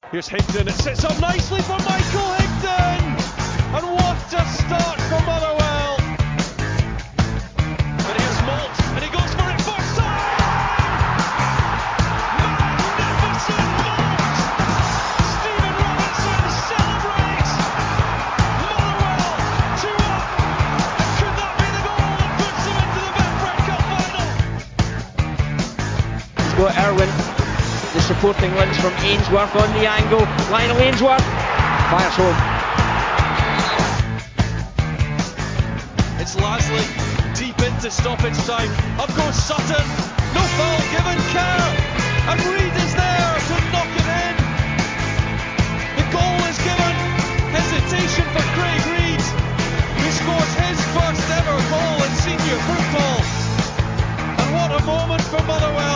Here's Higdon, it sits up nicely for Michael Higdon! And what a start for Motherwell! But here's Malt, and he goes for it first time! Magnificent Malt! Stephen Robinson celebrates! Motherwell 2-1! And could that be the goal that puts them into the Betfred Cup final? He's got Irwin. The supporting links from Ainsworth on the angle. Lionel Ainsworth fires home. It's Lasley deep into stoppage time. Up goes Sutton. No foul given. Kerr. And Reid is there to knock it in. The goal is given. Hesitation for Craig Reid, who scores his first ever goal in senior football. And what a moment for Motherwell.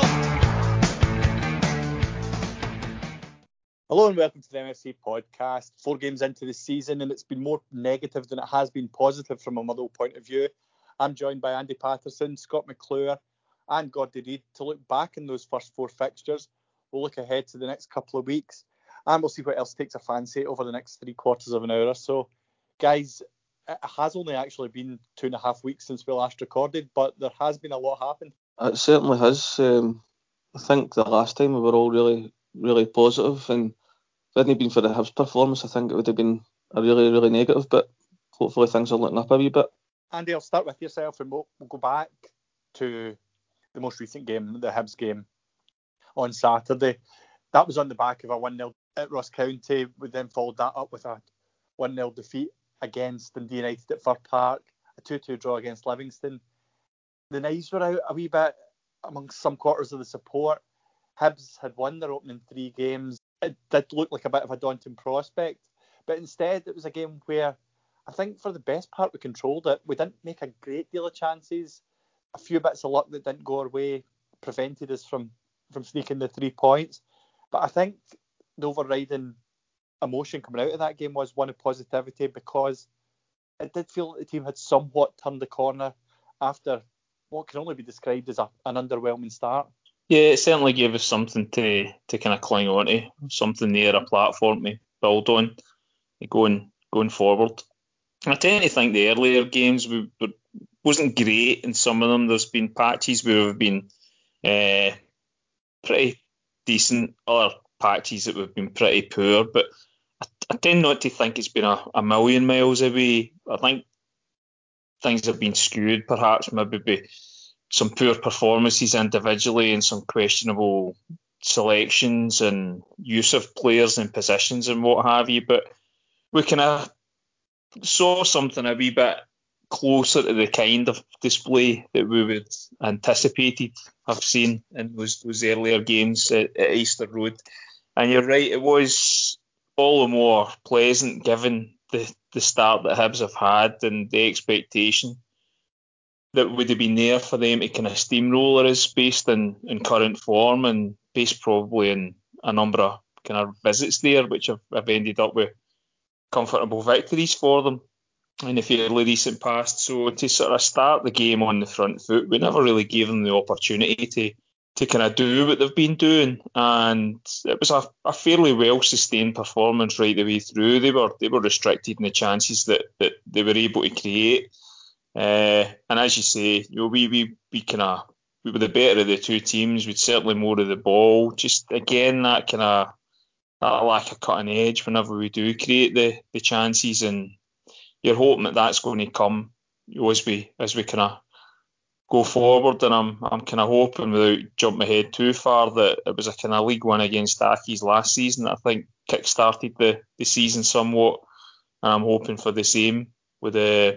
Hello and welcome to the MFC podcast. 4 games into the season and it's been more negative than it has been positive from a Motherwell point of view. I'm joined by Andy Patterson, Scott McClure and Gordy Reid to look back in those first 4 fixtures. We'll look ahead to the next couple of weeks and we'll see what else takes a fancy over the next 3/4 of an hour or so. Guys, it has only actually been 2.5 weeks since we last recorded, but there has been a lot happen. It certainly has. I think the last time we were all really positive, and if it hadn't been for the Hibs performance, I think it would have been a really negative, but hopefully things are looking up a wee bit. Andy, I'll start with yourself and we'll go back to the most recent game, the Hibs game on Saturday. That was on the back of a 1-0 at Ross County. We then followed that up with a 1-0 defeat against Dundee United at Fir Park, a 2-2 draw against Livingston. The knives were out a wee bit amongst some quarters of the support. Hibs had won their opening 3 games. It did look like a bit of a daunting prospect, but instead it was a game where I think for the best part we controlled it. We didn't make a great deal of chances. A few bits of luck that didn't go our way prevented us from sneaking the 3 points. But I think the overriding emotion coming out of that game was one of positivity, because it did feel that the team had somewhat turned the corner after what can only be described as an underwhelming start. Yeah, it certainly gave us something to kind of cling on to, something there, a platform to build on, going forward. I tend to think the earlier games wasn't great in some of them. There's been patches where we've been pretty decent, other patches that we've been pretty poor, but I tend not to think it's been a million miles away. I think things have been skewed perhaps maybe by some poor performances individually and some questionable selections and use of players and positions and what have you. But we kind of saw something a wee bit closer to the kind of display that we would anticipated have seen in those earlier games at Easter Road. And you're right, it was all the more pleasant given the start that Hibs have had and the expectation that would have been there for them to kind of steamroller us based in current form and based probably in a number of kind of visits there, which have ended up with comfortable victories for them in the fairly recent past. So to sort of start the game on the front foot, we never really gave them the opportunity to kind of do what they've been doing, and it was a fairly well sustained performance right the way through. They were restricted in the chances that they were able to create. And as you say, we were the better of the 2 teams. We'd certainly more of the ball. Just again that lack of cutting edge whenever we do create the chances, and you're hoping that that's going to come as we kind of go forward. And I'm kind of hoping, without jumping ahead too far, that it was a kind of league win against Accies last season that I think kick-started the season somewhat, and I'm hoping for the same with the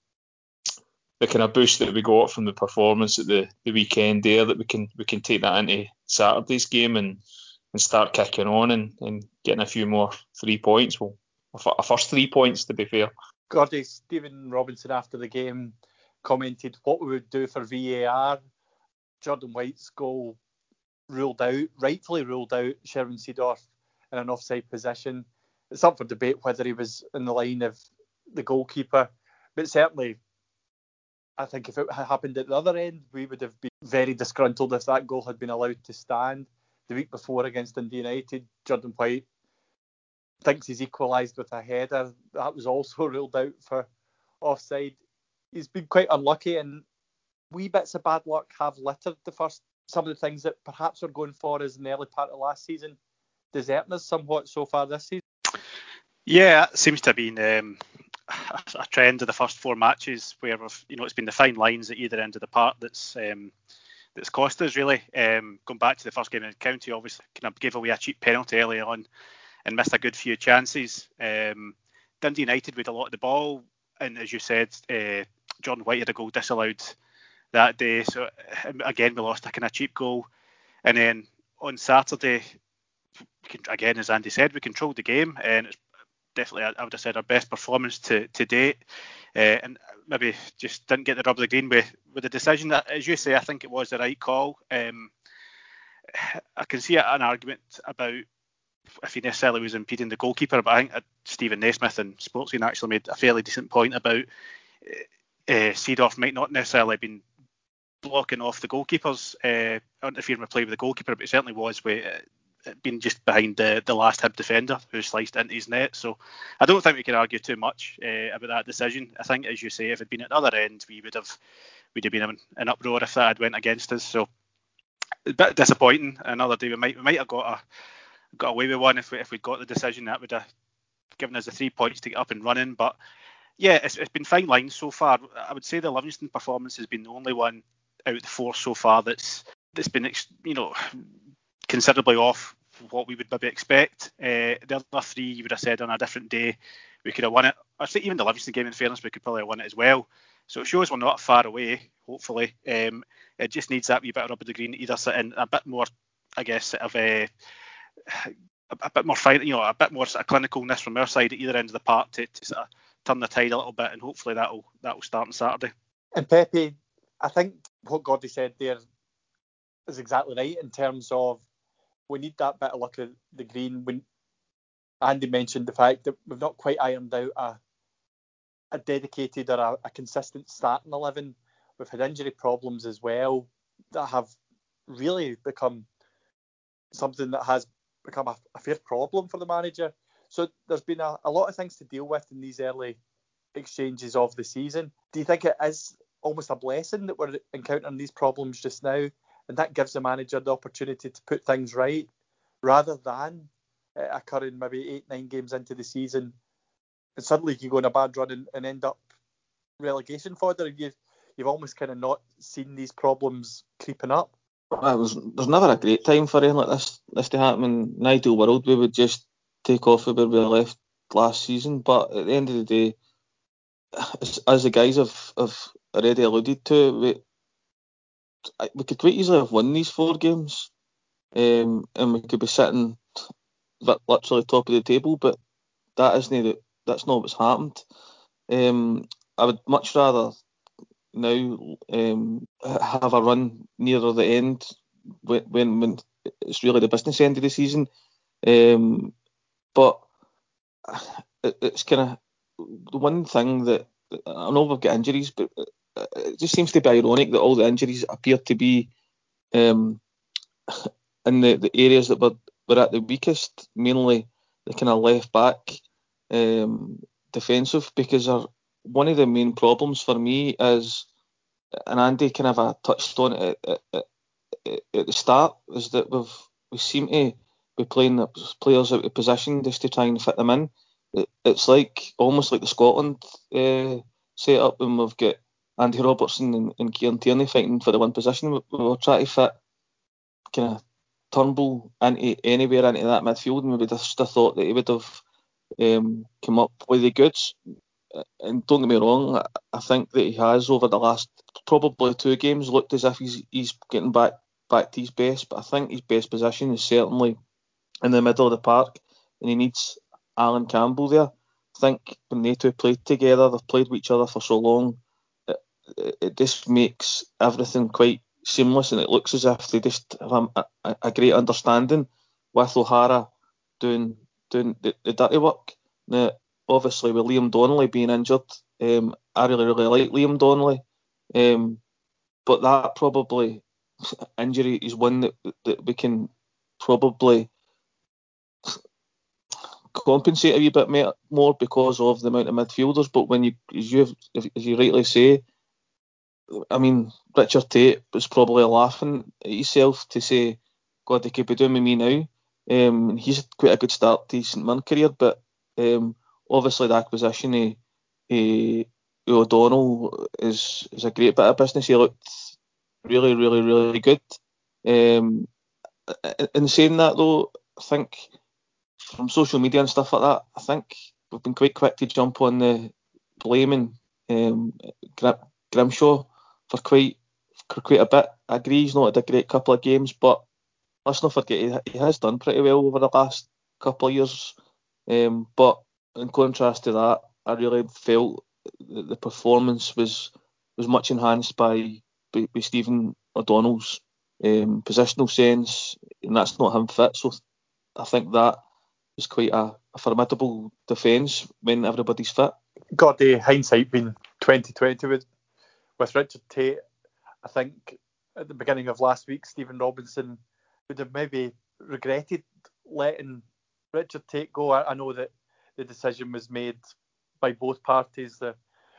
kind of boost that we got from the performance at the weekend there, that we can take that into Saturday's game and start kicking on and getting a few more 3 points. Well, a first 3 points, to be fair. Gordy, Stephen Robinson after the game commented what we would do for VAR. Jordan White's goal rightfully ruled out Sherwin Seedorf in an offside position. It's up for debate whether he was in the line of the goalkeeper, but certainly I think if it had happened at the other end, we would have been very disgruntled if that goal had been allowed to stand. The week before against Dundee United, Jordan White thinks he's equalised with a header. That was also ruled out for offside. He's been quite unlucky, and wee bits of bad luck have littered some of the things that perhaps we're going for as in the early part of last season, deserting us somewhat so far this season. Yeah, it seems to have been a trend of the first 4 matches where it's been the fine lines at either end of the park that's cost us really. Going back to the first game in the county, obviously kind of gave away a cheap penalty early on and missed a good few chances. Dundee United with a lot of the ball, and as you said, Jordan White had a goal disallowed that day. So again, we lost a kind of cheap goal. And then on Saturday, again, as Andy said, we controlled the game, and it's definitely, I would have said, our best performance to date. And maybe just didn't get the rub of the green with the decision. That, as you say, I think it was the right call. I can see an argument about if he necessarily was impeding the goalkeeper, but I think Stephen Naismith and Sportscene actually made a fairly decent point about Seedorf might not necessarily have been blocking off the goalkeepers, interfering with play with the goalkeeper, but it certainly was with being just behind the last Hib defender who sliced into his net. So I don't think we can argue too much about that decision. I think, as you say, if it had been at the other end, we'd have been in an uproar if that had went against us. So a bit disappointing. Another day we might have got away with one if we'd got the decision. That would have given us the 3 points to get up and running. But yeah, it's been fine lines so far. I would say the Livingston performance has been the only one out of the 4 so far that's been considerably off what we would maybe expect. The other 3, you would have said on a different day we could have won it. I think even the Livingston game, in fairness, we could probably have won it as well. So it shows we're not far away, hopefully. It just needs that wee bit of rub of the green, either sitting a bit more, I guess, sort of a bit more fine, a bit more sort of clinicalness from our side at either end of the park to sort of turn the tide a little bit, and hopefully that'll start on Saturday. And Pepe, I think what Gordy said there is exactly right in terms of we need that bit of luck of the green. When Andy mentioned the fact that we've not quite ironed out a dedicated or a consistent starting 11. We've had injury problems as well that have really become something that has become a fair problem for the manager. So there's been a lot of things to deal with in these early exchanges of the season. Do you think it is almost a blessing that we're encountering these problems just now, and that gives the manager the opportunity to put things right, rather than occurring maybe 8-9 games into the season and suddenly you go on a bad run and end up relegation fodder? You've almost kind of not seen these problems creeping up. There's never a great time for anything like this to happen. In an ideal world, we would just take off where we left last season. But at the end of the day, as the guys have already alluded to, we could quite easily have won these 4 games, and we could be sitting literally top of the table. But that's not what's happened. I would much rather now have a run nearer the end when it's really the business end of the season. But it's kind of the one thing that I know we've got injuries, but it just seems to be ironic that all the injuries appear to be in the areas that we're at the weakest, mainly the kind of left back defensive, because one of the main problems for me is, and Andy kind of touched on it at the start, is that we seem to be playing the players out of position just to try and fit them in. It's almost like the Scotland set up when we've got Andy Robertson and Kieran Tierney fighting for the one position. We were trying to fit kind of Turnbull anywhere into that midfield, and we would have thought that he would have come up with the goods. And don't get me wrong, I think that he has over the last probably 2 games looked as if he's getting back to his best, but I think his best position is certainly in the middle of the park, and he needs Alan Campbell there. I think when they two played together, they've played with each other for so long, it just makes everything quite seamless, and it looks as if they just have a great understanding with O'Hara doing the dirty work. Now, obviously with Liam Donnelly being injured, I really like Liam Donnelly, but that probably injury is one that we can probably compensate a wee bit more because of the amount of midfielders. But when as you rightly say, I mean, Richard Tate was probably laughing at himself to say, God, they could be doing with me now. He's had quite a good start to his St Mirren career, but obviously the acquisition of O'Donnell is a great bit of business. He looked really, really, really good. In saying that though, I think from social media and stuff like that, I think we've been quite quick to jump on the blaming Grimshaw for quite a bit. I agree he's not had a great couple of games, but let's not forget he has done pretty well over the last couple of years. But in contrast to that, I really felt that the performance was much enhanced by Stephen O'Donnell's positional sense, and that's not him fit. So I think that was quite a formidable defence when everybody's fit. Got the hindsight being 2020 with Richard Tate. I think at the beginning of last week, Stephen Robinson would have maybe regretted letting Richard Tate go. I know that the decision was made by both parties, the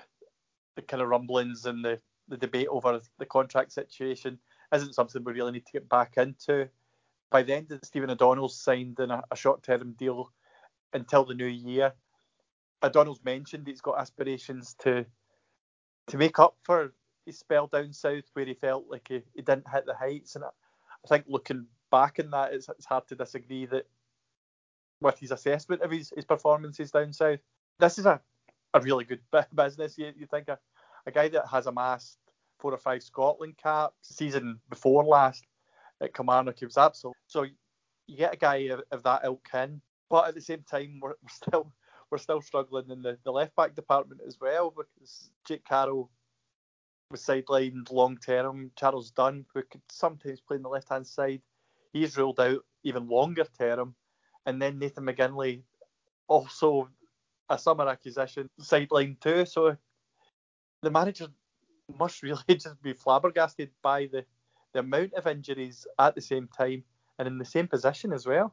kind of rumblings and the debate over the contract situation isn't something we really need to get back into. By the end of Stephen O'Donnell's signed in a short-term deal until the new year. O'Donnell's mentioned he's got aspirations to make up for his spell down south where he felt like he didn't hit the heights. And I think looking back on that, it's hard to disagree that with his assessment of his performances down south. This is a really good business. You think a guy that has amassed 4 or 5 Scotland caps season before last at Kilmarnock, he was absolute. So you get a guy of that ilk in, but at the same time we're still struggling in the left back department as well, because Jake Carroll was sidelined long term. Charles Dunn, who could sometimes play on the left hand side, he's ruled out even longer term. And then Nathan McGinley, also a summer acquisition, sidelined too. So the manager must really just be flabbergasted by the amount of injuries at the same time and in the same position as well.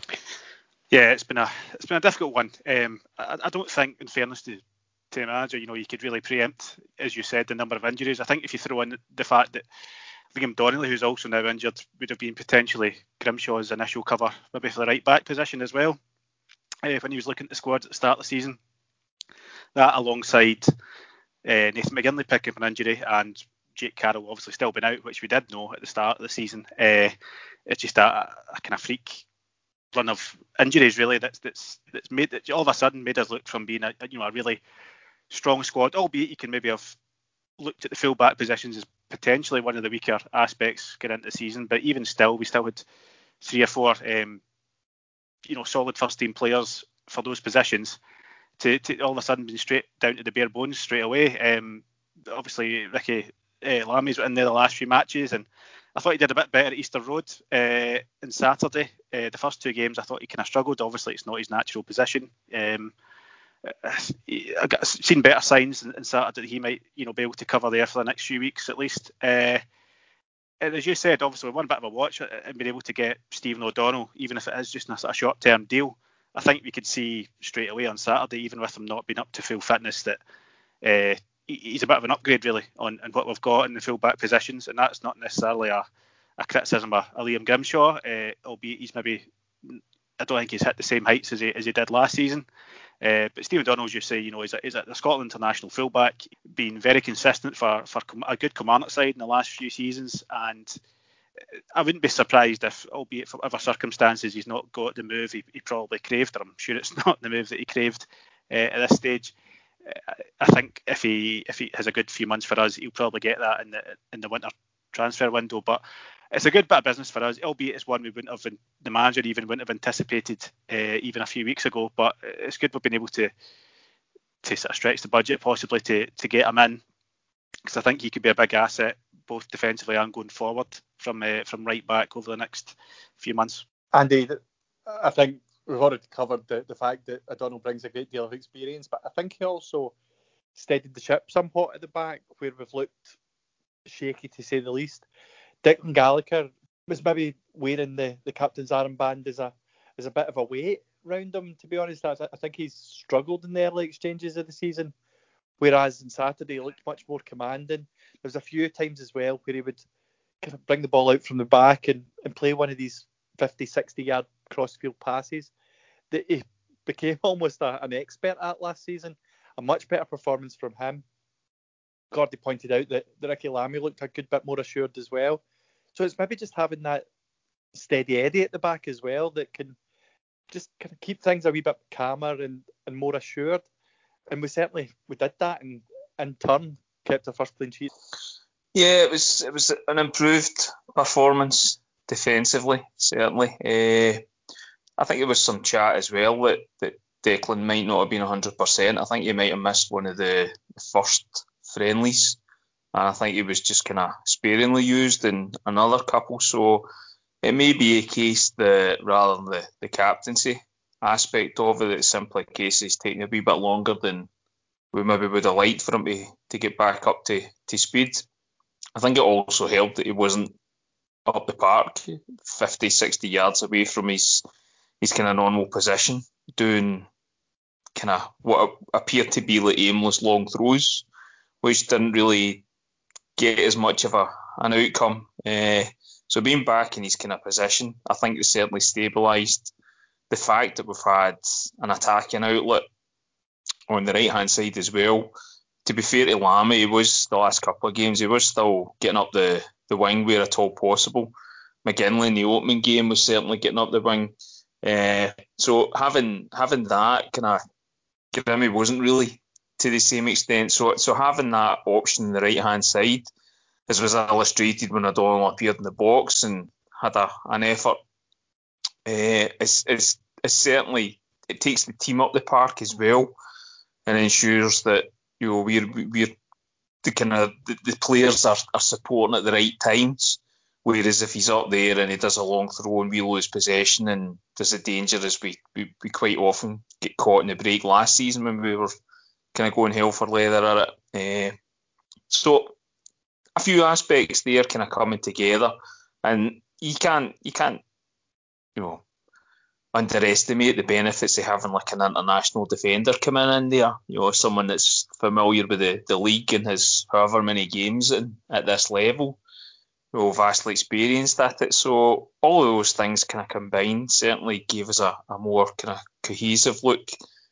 Yeah, it's been a difficult one. I don't think, in fairness to the manager, you could really preempt, as you said, the number of injuries. I think if you throw in the fact that Liam Donnelly, who's also now injured, would have been potentially Grimshaw's initial cover, maybe for the right back position as well, when he was looking at the squad at the start of the season. That alongside Nathan McGinley picking up an injury and Jake Carroll obviously still been out, which we did know at the start of the season. It's just a kind of freak run of injuries really that's made that all of a sudden made us look from being a really strong squad, albeit you can maybe have looked at the full back positions as potentially one of the weaker aspects going into the season, but even still we still had 3 or 4 solid first team players for those positions to all of a sudden being straight down to the bare bones straight away. Obviously Ricky Lammy's in there the last few matches, and I thought he did a bit better at Easter Road on Saturday. The first 2 games I thought he kind of struggled. Obviously it's not his natural position. I've seen better signs in Saturday that he might be able to cover there for the next few weeks at least. And as you said, obviously one bit of a watch and being able to get Stephen O'Donnell, even if it is just a sort of short-term deal, I think we could see straight away on Saturday, even with him not being up to full fitness, that he's a bit of an upgrade really on what we've got in the full back positions, and that's not necessarily a criticism of Liam Grimshaw, albeit he's maybe, I don't think he's hit the same heights as he did last season. But Stephen O'Donnell, as you say, is a Scotland international fullback, been very consistent for a good Kilmarnock side in the last few seasons, and I wouldn't be surprised if, albeit for other circumstances, he's not got the move he probably craved, or I'm sure it's not the move that he craved at this stage. I think if he has a good few months for us, he'll probably get that in the winter transfer window. But it's a good bit of business for us, albeit it's one we wouldn't have, the manager even wouldn't have anticipated even a few weeks ago. But it's good we've been able to sort of stretch the budget possibly to get him in, because I think he could be a big asset both defensively and going forward from right back over the next few months. Andy, I think we've already covered the fact that O'Donnell brings a great deal of experience, but I think he also steadied the ship somewhat at the back, where we've looked shaky to say the least. Declan Gallagher was maybe wearing the captain's armband as a bit of a weight around him, to be honest. I think he's struggled in the early exchanges of the season, whereas on Saturday he looked much more commanding. There was a few times as well where he would kind of bring the ball out from the back and play one of these 50, 60-yard cross-field passes that he became almost an expert at last season. A much better performance from him. Gordy pointed out that Ricky Lamy looked a good bit more assured as well. So it's maybe just having that steady Eddie at the back as well that can just kind of keep things a wee bit calmer and more assured. And we did that, and in turn kept our first clean sheet. Yeah, it was an improved performance defensively, certainly. I think there was some chat as well that Declan might not have been 100%. I think he might have missed one of the first friendlies, and I think he was just kind of sparingly used in another couple. So it may be a case that rather than the captaincy aspect of it, it's simply a case he's taking a wee bit longer than we maybe would have liked for him to get back up to speed. I think it also helped that he wasn't up the park, 50, 60 yards away from his kind of normal position, doing kind of what appeared to be like aimless long throws, which didn't really get as much of an outcome. So being back in his kind of position, I think it certainly stabilised the fact that we've had an attacking outlet on the right-hand side as well. To be fair to Lamy, he was, the last couple of games, he was still getting up the wing where at all possible. McGinley in the opening game was certainly getting up the wing. So having that kind of, Grimmy wasn't really to the same extent. So having that option on the right-hand side, as was illustrated when O'Donnell appeared in the box and had an effort, it's certainly, it takes the team up the park as well and ensures that we're the players are supporting at the right times. Whereas if he's up there and he does a long throw and we lose possession, and there's a danger as we quite often get caught in the break last season when we were kind of going hell for leather at it. So a few aspects there kind of coming together, and you can't underestimate the benefits of having like an international defender coming in there. Someone that's familiar with the league and has however many games at this level. Vastly experienced at it. So all of those things kind of combined certainly gave us a more kind of cohesive look.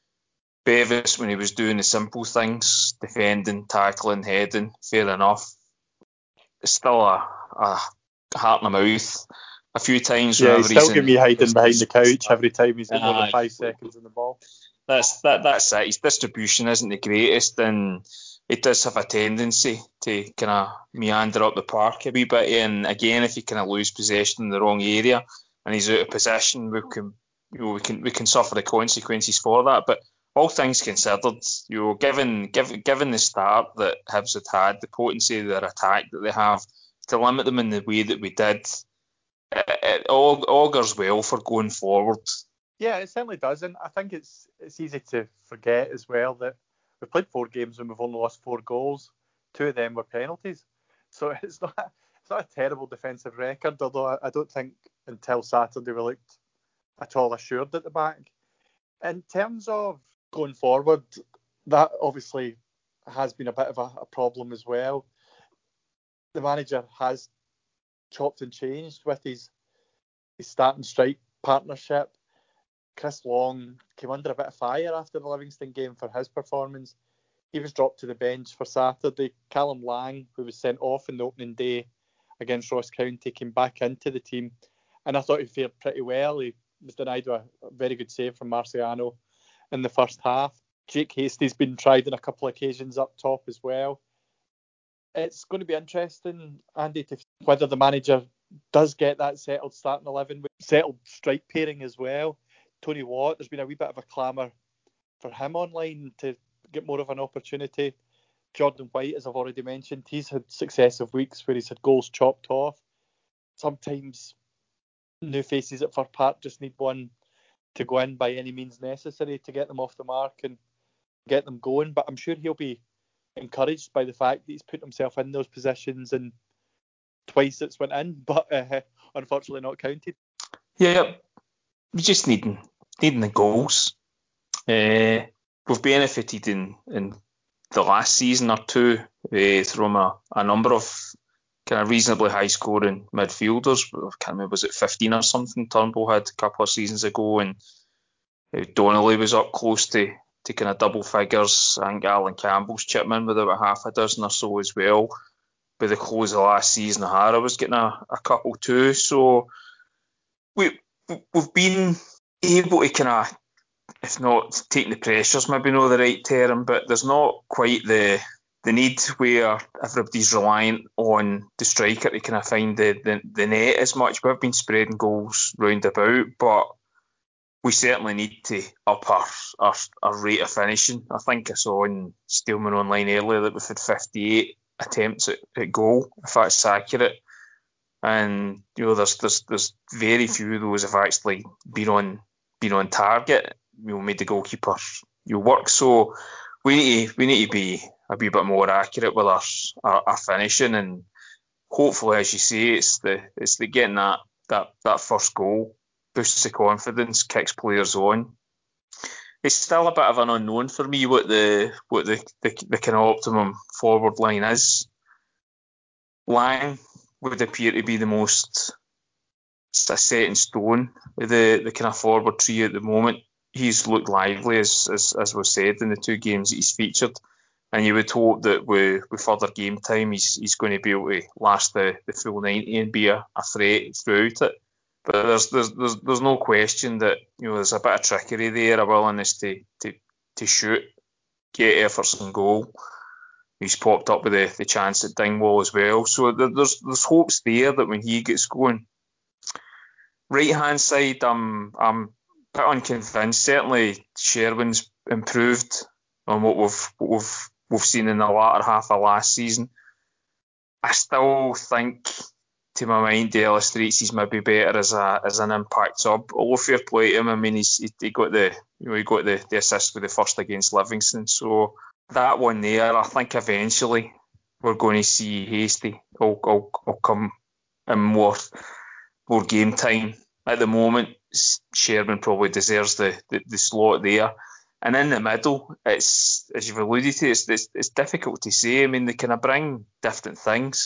Bevis, when he was doing the simple things, defending, tackling, heading, fair enough. It's still a heart in the mouth. A few times. Yeah, he's still getting me hiding behind the couch every time he's got more than 5 seconds in the ball. That's it. His distribution isn't the greatest, and it does have a tendency to kind of meander up the park a wee bit. And again, if you kind of lose possession in the wrong area and he's out of position, we can suffer the consequences for that. But all things considered, given the start that Hibs had, the potency of their attack that they have, to limit them in the way that we did, it augurs well for going forward. Yeah, it certainly does, and I think it's easy to forget as well that we've played 4 games and we've only lost 4 goals. 2 of them were penalties, so it's not a terrible defensive record. Although I don't think until Saturday we looked at all assured at the back. In terms of going forward, that obviously has been a bit of a problem as well. The manager has chopped and changed with his starting strike partnership. Chris Long came under a bit of fire after the Livingston game for his performance. He was dropped to the bench for Saturday. Callum Lang, who was sent off in the opening day against Ross County, came back into the team, and I thought he fared pretty well. He was denied a very good save from Marciano in the first half. Jake Hastie's been tried on a couple of occasions up top as well. It's going to be interesting, Andy, to whether the manager does get that settled starting 11 with settled strike pairing as well. Tony Watt, there's been a wee bit of a clamour for him online to get more of an opportunity. Jordan White, as I've already mentioned, he's had successive weeks where he's had goals chopped off. Sometimes new faces at Fir Park just need one to go in by any means necessary to get them off the mark and get them going. But I'm sure he'll be encouraged by the fact that he's put himself in those positions, and twice it's went in, but unfortunately not counted. Yeah, we just need needing the goals. We've benefited in the last season or two from a number of kind of reasonably high scoring midfielders. I can't remember, was it 15 or something Turnbull had a couple of seasons ago, and Donnelly was up close to kind of double figures. I think Alan Campbell's chipped in with about half a dozen or so as well. By the close of last season, O'Hara was getting a couple too. So we've been able to kind of, if not taking the pressures, maybe not the right term, but there's not quite the need where everybody's reliant on the striker to kind of find the net as much. We've been spreading goals round about, but we certainly need to up our rate of finishing. I think I saw in Steelman Online earlier that we've had 58 attempts at goal, if that's accurate. And there's very few of those have actually been on target. Made the goalkeeper work. So we need to be a wee bit more accurate with our finishing, and hopefully, as you say, it's the getting that first goal boosts the confidence, kicks players on. It's still a bit of an unknown for me what the kind of optimum forward line is. Lang would appear to be the most set in stone with the kind of forward trio at the moment. He's looked lively, as was said, in the two games that he's featured, and you would hope that with further game time he's going to be able to last the full 90 and be a threat throughout it. But there's no question that there's a bit of trickery there, a willingness to shoot, get efforts and goal. He's popped up with the chance at Dingwall as well, so there's hopes there that when he gets going. Right hand side, I'm a bit unconvinced. Certainly Sherwin's improved on what we've seen in the latter half of last season. I still think, to my mind, De La Streets is maybe better as an impact sub. Although fair play to him, I mean he got the assist with the first against Livingston. So that one there, I think eventually we're going to see Hastie will come in more game time. At the moment, Sherwin probably deserves the slot there. And in the middle, it's, as you've alluded to, it's difficult to say. I mean, they kind of bring different things.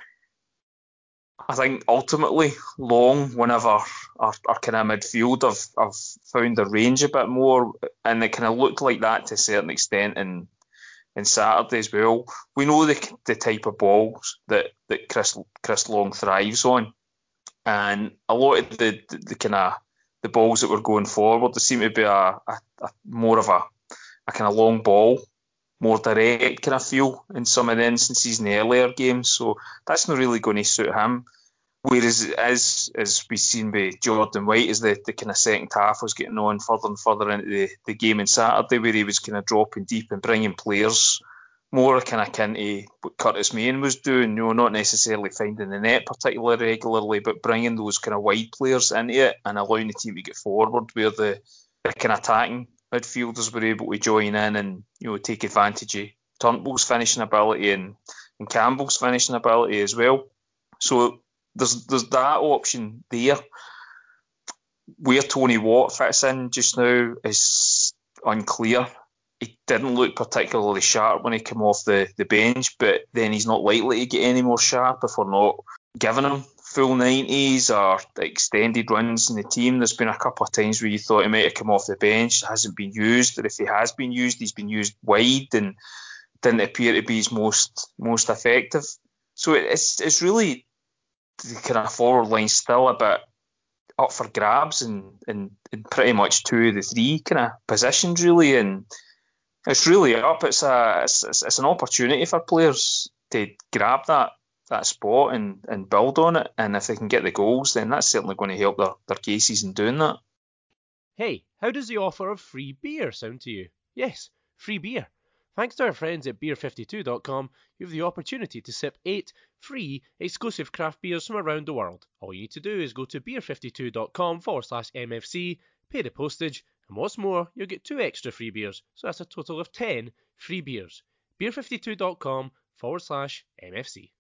I think ultimately, Long, one of our kind of midfield, have found their range a bit more, and it kind of looked like that to a certain extent in Saturday as well. We know the type of balls that Chris Long thrives on, and a lot of the kind of the balls that were going forward, there seemed to be a more of a kind of long ball, more direct kind of feel in some of the instances in the earlier games. So that's not really going to suit him. Whereas as we've seen by Jordan White, as the kind of second half was getting on further and further into the game on Saturday, where he was kind of dropping deep and bringing players more kind of akin to what Curtis Main was doing, not necessarily finding the net particularly regularly, but bringing those kind of wide players into it and allowing the team to get forward, where the kind of attacking midfielders were able to join in and take advantage of Turnbull's finishing ability and Campbell's finishing ability as well. So there's that option there. Where Tony Watt fits in just now is unclear. He didn't look particularly sharp when he came off the bench, but then he's not likely to get any more sharp if we're not giving him full 90s or extended runs in the team. There's been a couple of times where you thought he might have come off the bench, hasn't been used, or if he has been used, he's been used wide and didn't appear to be his most effective. So it's really the kind of forward line still a bit up for grabs in pretty much two of the three kind of positions really, and it's really up. It's an opportunity for players to grab that spot and build on it, and if they can get the goals, then that's certainly going to help their cases in doing that. Hey, how does the offer of free beer sound to you? Yes, free beer. Thanks to our friends at beer52.com, you have the opportunity to sip 8 free exclusive craft beers from around the world. All you need to do is go to beer52.com/MFC, pay the postage, and what's more, you'll get 2 extra free beers, so that's a total of 10 free beers. beer52.com/MFC.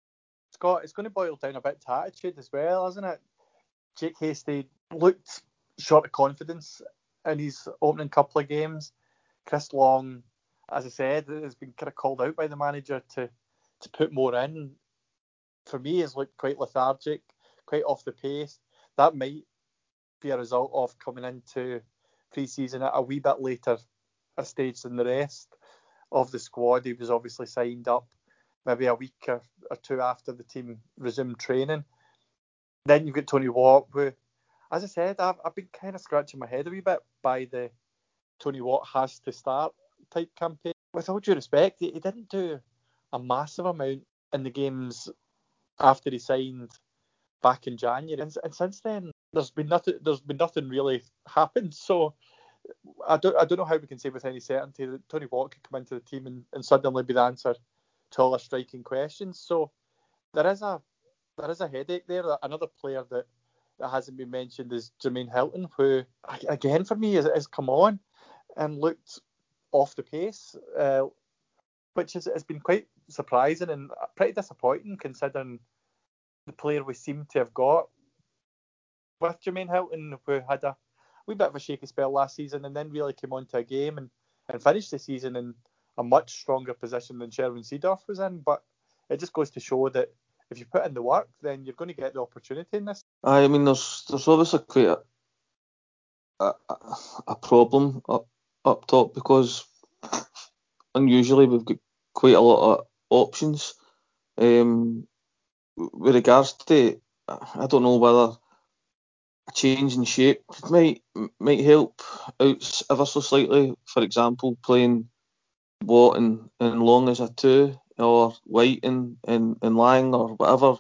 Scott, it's going to boil down a bit to attitude as well, isn't it? Jake Hastie looked short of confidence in his opening couple of games. Chris Long, as I said, has been kind of called out by the manager to put more in. For me, he's looked quite lethargic, quite off the pace. That might be a result of coming into pre-season at a wee bit later a stage than the rest of the squad. He was obviously signed up maybe a week or two after the team resumed training. Then you've got Tony Watt, who, as I said, I've been kind of scratching my head a wee bit by the Tony Watt has to start type campaign. With all due respect, he didn't do a massive amount in the games after he signed back in January, and since then there's been nothing really happened. So I don't know how we can say with any certainty that Tony Watt could come into the team and suddenly be the answer to all our striking questions. So there is a headache there. Another player that hasn't been mentioned is Jermaine Hilton, who again for me has come on and looked off the pace, which has been quite surprising and pretty disappointing considering the player we seem to have got with Jermaine Hilton, who had a wee bit of a shaky spell last season and then really came onto a game and finished the season in a much stronger position than Sherwin Seedorf was in. But it just goes to show that if you put in the work, then you're going to get the opportunity in this. I mean, there's obviously quite a problem up top, because unusually we've got quite a lot of options. With regards to, I don't know whether a change in shape might help out ever so slightly. For example, playing Watt and Long as a 2, or White and Lang, or whatever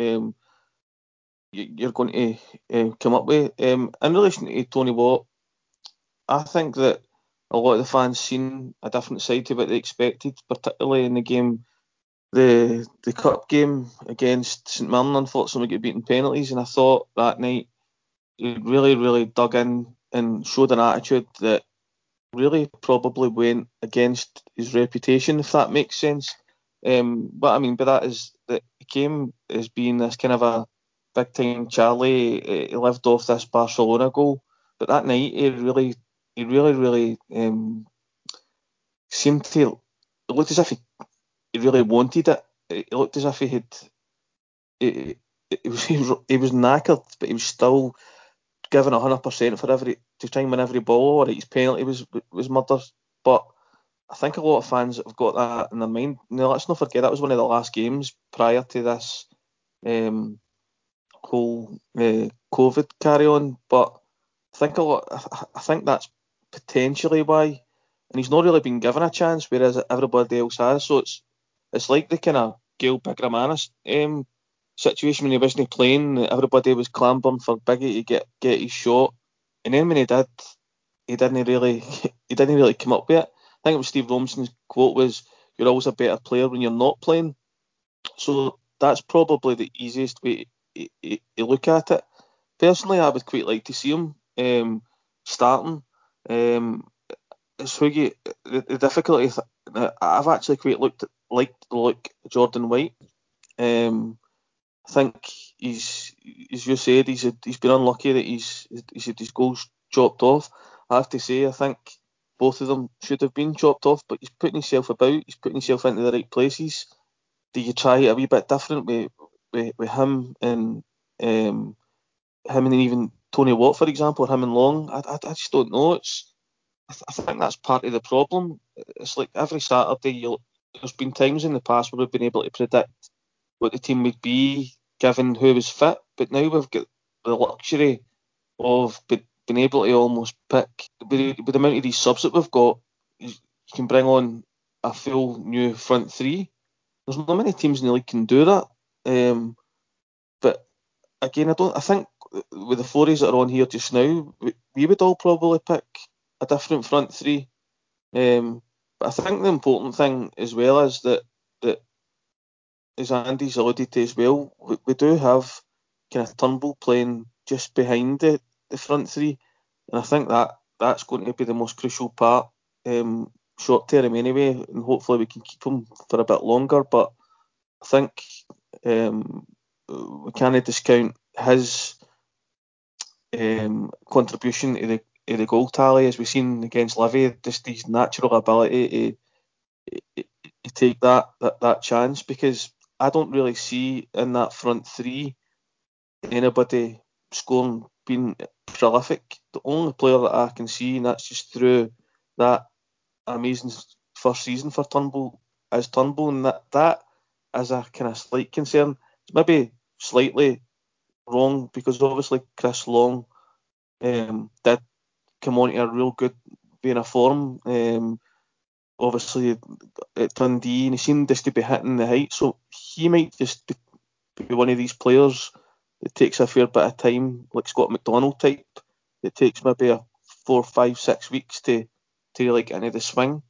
you're going to come up with. In relation to Tony Watt, I think that a lot of the fans seen a different side to what they expected, particularly in the game, the cup game against St Mirren. Unfortunately, we got beaten penalties, and I thought that night he really, really dug in and showed an attitude that really probably went against his reputation, if that makes sense. What I mean by that is that he came as being this kind of a big time Charlie. He lived off this Barcelona goal, but that night he really seemed to. It looked as if he really wanted it. It looked as if he had. He was knackered, but he was still giving 100% to try and win every ball. Or his penalty was murdered, but I think a lot of fans have got that in their mind. Now, let's not forget that was one of the last games prior to this whole COVID carry on. But I think that's potentially why, and he's not really been given a chance, whereas everybody else has. So it's like the kind of Gail Pigramanis situation when he wasn't playing. Everybody was clambering for Biggie to get his shot, and then when he did, he didn't really come up with it. I think it was Steve Robson's quote was, "You're always a better player when you're not playing." So that's probably the easiest way to look at it. Personally, I would quite like to see him starting. It's the difficulty. I've actually quite liked the look of Jordan White. I think he's, as you said, he's been unlucky that he's had his goals chopped off. I have to say, I think both of them should have been chopped off, but he's putting himself about, he's putting himself into the right places. Do you try it a wee bit different with him and even Tony Watt, for example, or him and Long? I just don't know. I think that's part of the problem. It's like every Saturday, there's been times in the past where we've been able to predict what the team would be given who was fit, but now we've got the luxury of being able to almost pick. With the amount of these subs that we've got, you can bring on a full new front three. There's not many teams in the league can do that. But again, I think with the fours that are on here just now, we would all probably pick a different front three. But I think the important thing as well is that as Andy's alluded to as well, we do have kind of Turnbull playing just behind the front three, and I think that's going to be the most crucial part short term anyway, and hopefully we can keep him for a bit longer. But I think we can't discount his contribution to the goal tally, as we've seen against Livy. Just his natural ability to take that chance, because I don't really see in that front three anybody scoring being prolific. The only player that I can see, and that's just through that amazing first season for Turnbull, is Turnbull, and that is a kind of slight concern. It's maybe slightly wrong, because obviously Chris Long did come on to a real good vein of form. Obviously at Dundee, and he seemed just to be hitting the height, so he might just be one of these players that takes a fair bit of time, like Scott McDonald type. It takes maybe 4, 5, 6 weeks to like into the swing.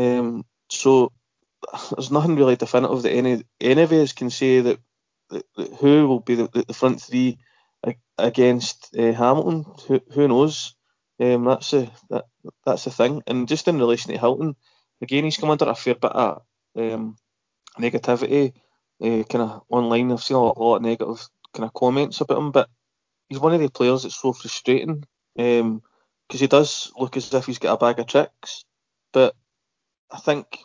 So there's nothing really definitive that any of us can say that who will be the front three against Hamilton. Who knows? That's the thing. And just in relation to Hilton, again, he's come under a fair bit of negativity kind of online. I've seen a lot of negative kind of comments about him, but he's one of the players that's so frustrating, because he does look as if he's got a bag of tricks, but I think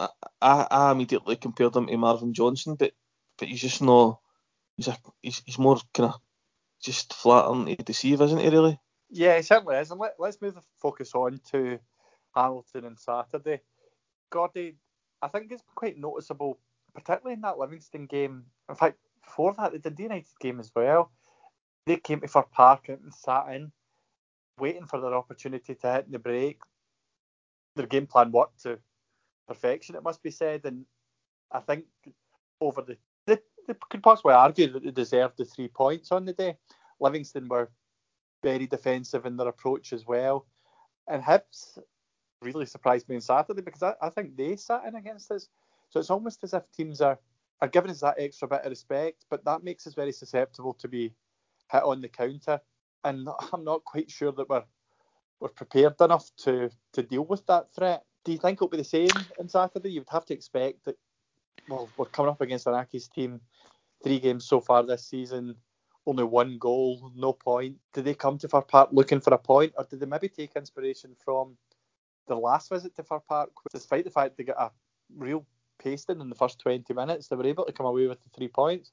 I immediately compared him to Marvin Johnson, but he's just not. He's more kind of just flattering to deceive, isn't he? Really? Yeah, it certainly is. And let's move the focus on to Hamilton on Saturday. Gordy, I think it's quite noticeable, particularly in that Livingston game. In fact, before that, the Dundee United game as well. They came to Fir Park and sat in, waiting for their opportunity to hit the break. Their game plan worked to perfection, it must be said, and I think over they could possibly argue that they deserved the 3 points on the day. Livingston were very defensive in their approach as well, and Hibs really surprised me on Saturday, because I think they sat in against us. So it's almost as if teams are giving us that extra bit of respect, but that makes us very susceptible to be hit on the counter, and I'm not quite sure that we're prepared enough to deal with that threat. Do you think it'll be the same on Saturday? You would have to expect that. Well, we're coming up against an Aki's team, 3 games so far this season, only 1 goal, no point. Did they come to Fir Park looking for a point, or did they maybe take inspiration from their last visit to Fir Park? Despite the fact they got a real pasting in the first 20 minutes, they were able to come away with the 3 points.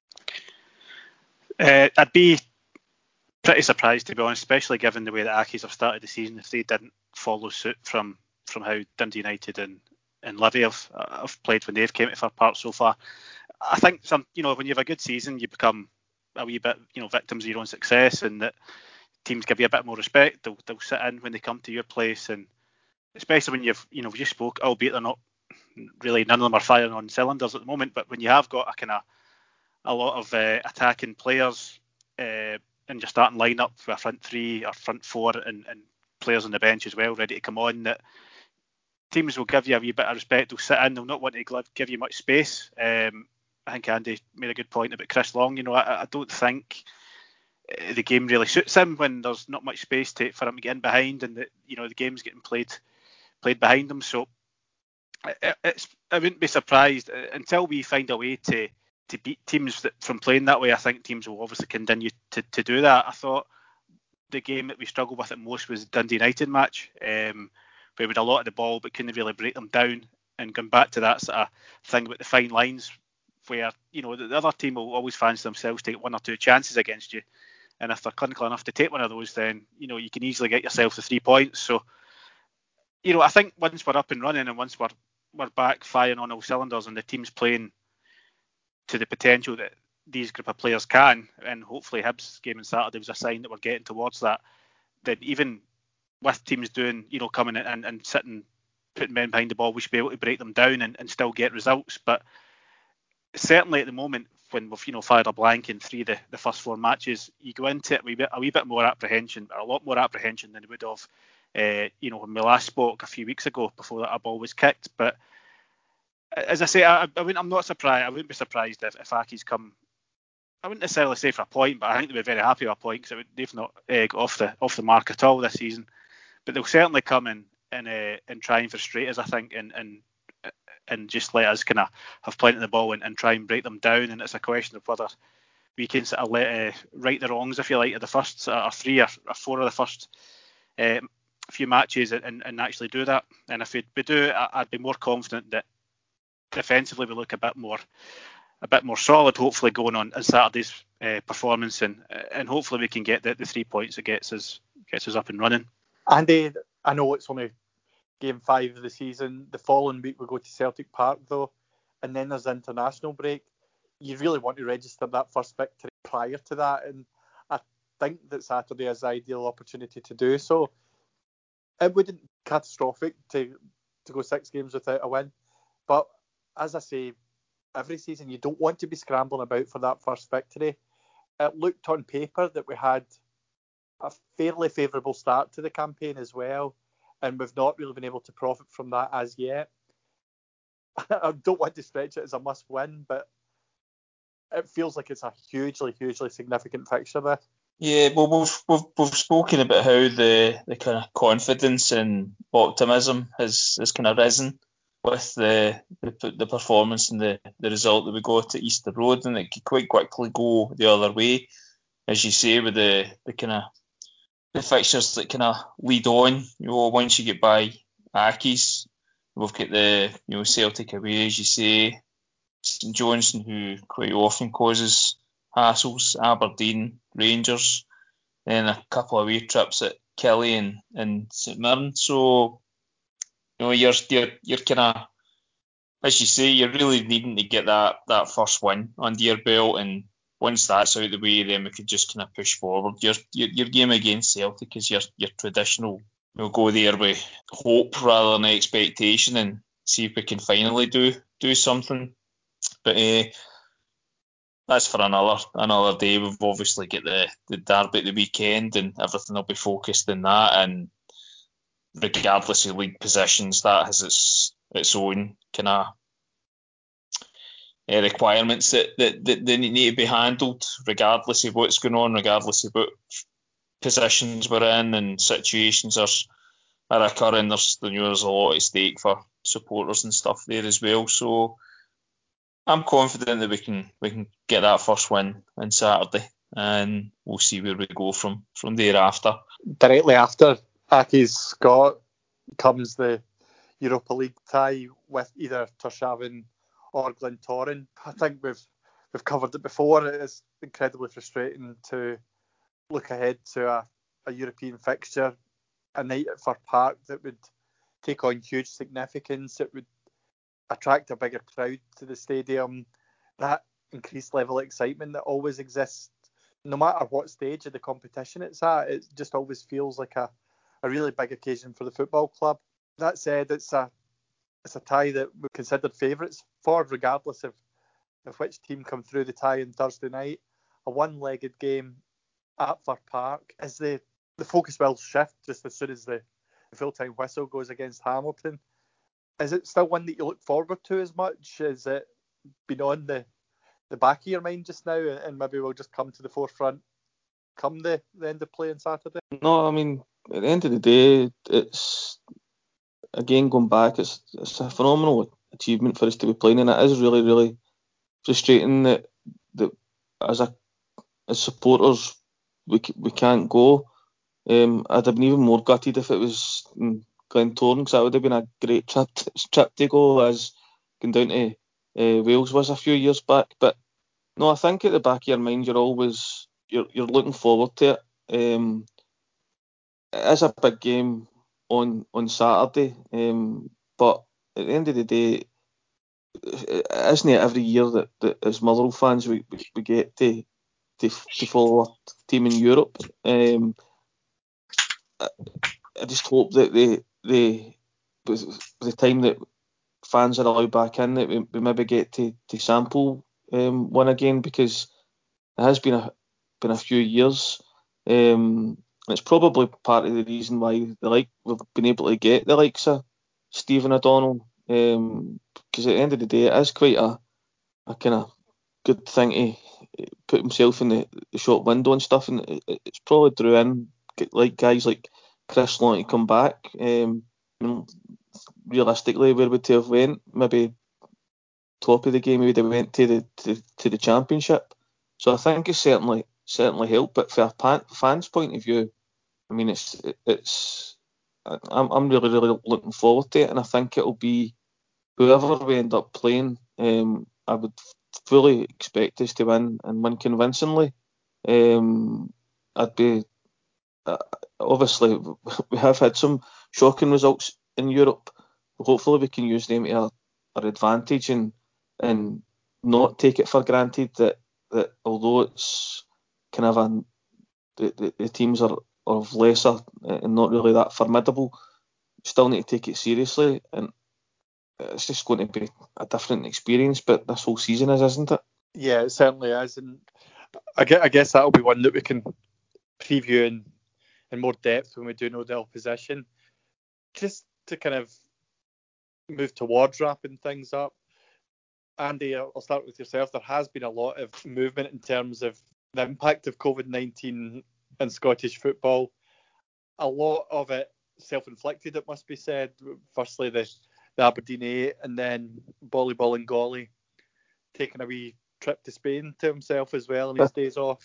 I'd be pretty surprised, to be honest, especially given the way that Aki's have started the season, if they didn't follow suit from how Dundee United and Livy have played when they've came to Fir Park so far. I think when you have a good season, you become a wee bit, victims of your own success, and that teams give you a bit more respect. They'll sit in when they come to your place, and especially when you've just spoke, albeit they're not really, none of them are firing on cylinders at the moment, but when you have got a lot of attacking players in your starting lineup for a front 3 or front 4 and players on the bench as well ready to come on, that teams will give you a wee bit of respect. They'll sit in, they'll not want to give you much space. I think Andy made a good point about Chris Long. I don't think the game really suits him when there's not much space for him to get in behind, and the game's getting played behind him. So I wouldn't be surprised until we find a way to beat teams from playing that way. I think teams will obviously continue to do that. I thought the game that we struggled with at most was the Dundee United match, where we had a lot of the ball but couldn't really break them down. And going back to that sort of thing about the fine lines, where the other team will always fancy themselves to take 1 or 2 chances against you, and if they're clinical enough to take one of those, then you can easily get yourself the 3 points. So I think once we're up and running, and once we're back firing on all cylinders, and the team's playing to the potential that these group of players can, and hopefully Hibs' game on Saturday was a sign that we're getting towards that, then even with teams doing, coming in and sitting, putting men behind the ball, we should be able to break them down and still get results. But certainly at the moment, when we've fired a blank in 3 of the first 4 matches, you go into it a wee bit more apprehension, or a lot more apprehension than we would have when we last spoke a few weeks ago before that ball was kicked. But as I say, I'm not surprised. I wouldn't be surprised if Aki's come. I wouldn't necessarily say for a point, but I think they'll be very happy with a point, because they've not got off the mark at all this season. But they'll certainly come in and try and frustrate us, I think, and just let us kind of have plenty of the ball and try and break them down. And it's a question of whether we can sort of right the wrongs, if you like, of the first or 3 or 4 of the first few matches and actually do that. And if we do, I'd be more confident that defensively we look a bit more solid, hopefully going on Saturday's performance, and hopefully we can get the 3 points that gets us up and running. Andy, I know it's only game 5 of the season. The following week we go to Celtic Park though, and then there's the international break. You really want to register that first victory prior to that, and I think that Saturday is the ideal opportunity to do so. It wouldn't be catastrophic to go 6 games without a win, but as I say, every season you don't want to be scrambling about for that first victory. It looked on paper that we had a fairly favourable start to the campaign as well, and we've not really been able to profit from that as yet. I don't want to stretch it as a must win, but it feels like it's a hugely, hugely significant fixture there. Yeah, well, we've spoken about how the kind of confidence and optimism has kind of risen with the performance and the result that we got at Easter Road, and it could quite quickly go the other way, as you say, with the kind of the fixtures that kind of lead on. Once you get by Accies, we've got the Celtic away, as you say, St Johnstone, who quite often causes hassles, Aberdeen, Rangers, then a couple of away trips at Killie and St Mirren. So you're kind of, as you say, you're really needing to get that first win under your belt, and once that's out of the way, then we could just kind of push forward. Your game against Celtic is your traditional. We'll go there with hope rather than expectation and see if we can finally do something. But that's for another day. We've obviously got the derby at the weekend, and everything will be focused in that. And regardless of league positions, that has its own kind of requirements that they need to be handled, regardless of what's going on, regardless of what positions we're in and situations are occurring. There's a lot at stake for supporters and stuff there as well. So I'm confident that we can get that first win on Saturday, and we'll see where we go from thereafter. Directly after Accies Scott comes the Europa League tie with either Tórshavn or Glentoran. I think we've covered it before. It is incredibly frustrating to look ahead to a European fixture, a night at Fir Park that would take on huge significance. It would attract a bigger crowd to the stadium. That increased level of excitement that always exists, no matter what stage of the competition it's at, it just always feels like a really big occasion for the football club. That said, it's a tie that we're considered favourites for, regardless of which team come through the tie on Thursday night. A one-legged game at Fir Park. Is the focus will shift just as soon as the full-time whistle goes against Hamilton. Is it still one that you look forward to as much? Is it been on the back of your mind just now, and maybe we'll just come to the forefront come the end of play on Saturday? No, I mean, at the end of the day, it's, again, going back, it's a phenomenal achievement for us to be playing, and it is really, really frustrating that as supporters we can't go. I'd have been even more gutted if it was Glentoran, because that would have been a great trip to go, as going down to Wales was a few years back. But no, I think at the back of your mind you're looking forward to it. It is a big game on Saturday, but at the end of the day, isn't it every year that as Motherwell fans we get to follow our team in Europe? I just hope that the time that fans are allowed back in, that we maybe get to sample one again, because it has been a few years. It's probably part of the reason why we've been able to get the likes of Stephen O'Donnell, because at the end of the day, it is quite a kind of good thing to put himself in the shop window and stuff, and it's probably drew in like guys like Chris Long to come back. Realistically, where would they have went? Maybe top of the game, maybe they went to the Championship. So I think it's certainly helped. But from a fan's point of view, I mean, I'm really looking forward to it, and I think it'll be whoever we end up playing. I would fully expect us to win and win convincingly. I'd be obviously we have had some shocking results in Europe. Hopefully, we can use them to our advantage and not take it for granted that although it's kind of the teams are of lesser and not really that formidable, still need to take it seriously, and it's just going to be a different experience. But this whole season isn't it? Yeah, it certainly is, and I guess that'll be one that we can preview in more depth when we do know the opposition. Just to kind of move towards wrapping things up, Andy, I'll start with yourself. There has been a lot of movement in terms of the impact of COVID-19 in Scottish football. A lot of it self-inflicted, it must be said. Firstly, the Aberdeen 8, and then Bolly Bolingoli taking a wee trip to Spain to himself as well in his days off,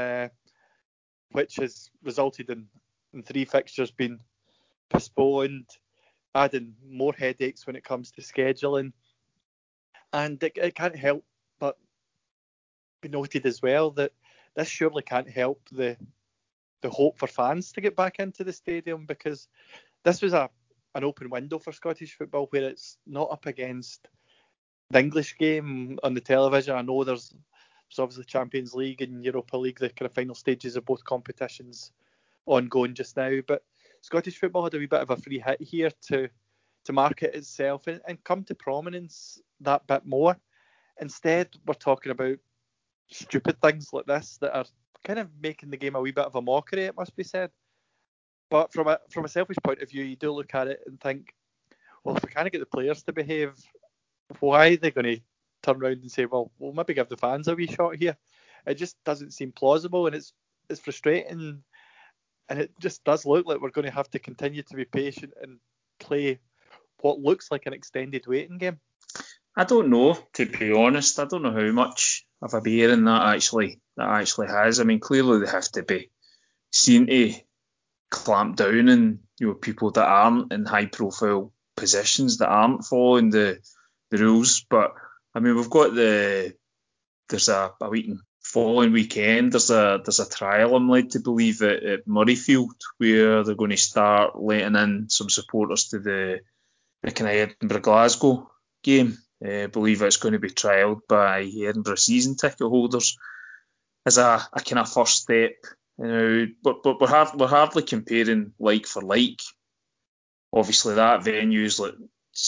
which has resulted in 3 fixtures being postponed, adding more headaches when it comes to scheduling. And it can't help but be noted as well that this surely can't help the hope for fans to get back into the stadium, because this was an open window for Scottish football where it's not up against the English game on the television. I know there's obviously Champions League and Europa League, the kind of final stages of both competitions ongoing just now, but Scottish football had a wee bit of a free hit here to market itself and come to prominence that bit more. Instead, we're talking about stupid things like this that are kind of making the game a wee bit of a mockery, it must be said. But from a selfish point of view, you do look at it and think, well, if we can't get the players to behave, why are they going to turn around and say, well, we'll maybe give the fans a wee shot here? It just doesn't seem plausible, and it's frustrating, and it just does look like we're going to have to continue to be patient and play what looks like an extended waiting game. I don't know, to be honest. I don't know how much of a bearing that actually has. I mean, clearly they have to be seen to clamp down on people that aren't in high profile positions, that aren't following the rules. But I mean, we've got there's a week following weekend. There's a trial, I'm led to believe, at Murrayfield, where they're going to start letting in some supporters to the kind of Edinburgh-Glasgow game. I believe it's going to be trialled by Edinburgh season ticket holders as a kind of first step. But we're hardly comparing like for like. Obviously, that venue's like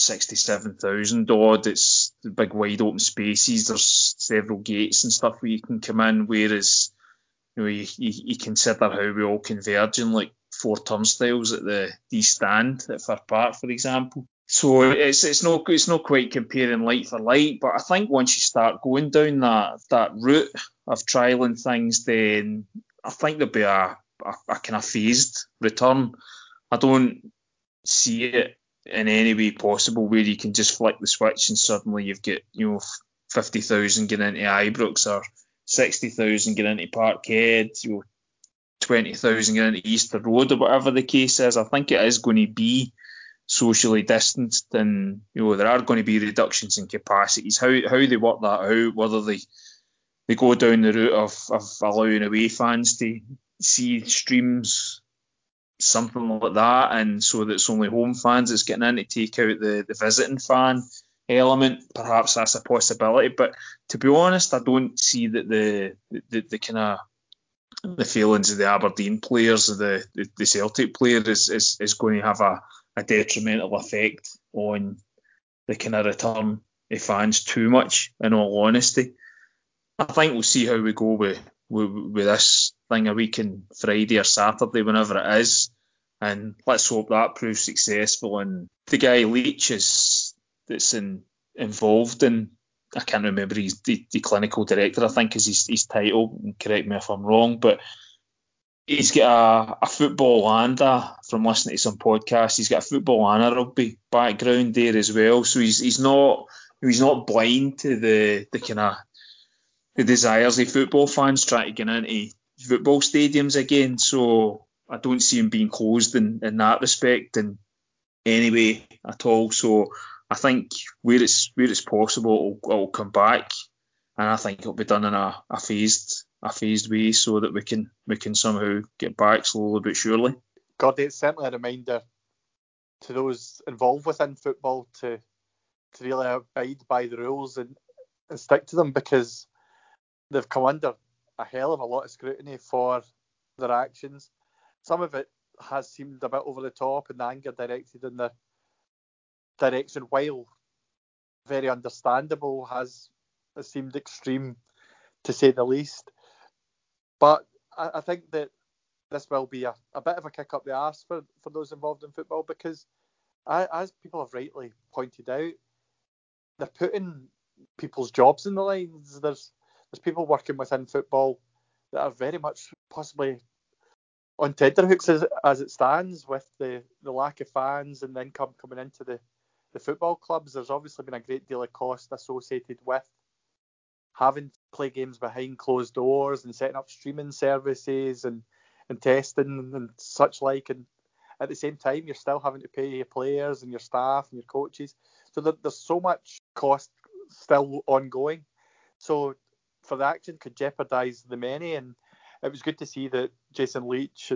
67,000 odd. It's the big wide open spaces. There's several gates and stuff where you can come in. Whereas you consider how we all converge in like 4 turnstiles at the East Stand at Fir Park, for example. So it's not quite comparing like for like, but I think once you start going down that route of trialling things, then I think there'll be a kind of phased return. I don't see it in any way possible where you can just flick the switch and suddenly you've got 50,000 getting into Ibrox, or 60,000 getting into Parkhead, 20,000 getting into Easter Road, or whatever the case is. I think it is going to be socially distanced, and there are going to be reductions in capacities. How they work that out, whether they go down the route of allowing away fans to see streams, something like that, and so that it's only home fans that's getting in to take out the visiting fan element. Perhaps that's a possibility, but to be honest, I don't see that the kind of the failings of the Aberdeen players, of the Celtic player is going to have a detrimental effect on the kind of return of fans too much, in all honesty. I think we'll see how we go with this thing a week on Friday or Saturday, whenever it is, and let's hope that proves successful. And the guy Leach that's involved in, I can't remember, he's the clinical director, I think is his title, correct me if I'm wrong, but he's got a football and from listening to some podcasts, he's got a football and a rugby background there as well. So he's not blind to the kind of desires of football fans trying to get into football stadiums again. So I don't see him being closed in that respect in any way at all. So I think where it's possible, it'll come back, and I think it'll be done in a phased way so that we can somehow get back slowly but surely. Gordy, it's certainly a reminder to those involved within football to really abide by the rules and stick to them, because they've come under a hell of a lot of scrutiny for their actions. Some of it has seemed a bit over the top, and the anger directed in the direction, while very understandable, has seemed extreme to say the least. But I think that this will be a bit of a kick up the arse for those involved in football, because as people have rightly pointed out, they're putting people's jobs in the lines. There's people working within football that are very much possibly on tenterhooks as it stands, with the lack of fans and the income coming into the football clubs. There's obviously been a great deal of cost associated with having to play games behind closed doors and setting up streaming services and testing and such like. And at the same time, you're still having to pay your players and your staff and your coaches. So there's so much cost still ongoing. So for the action could jeopardise the many. And it was good to see that Jason Leach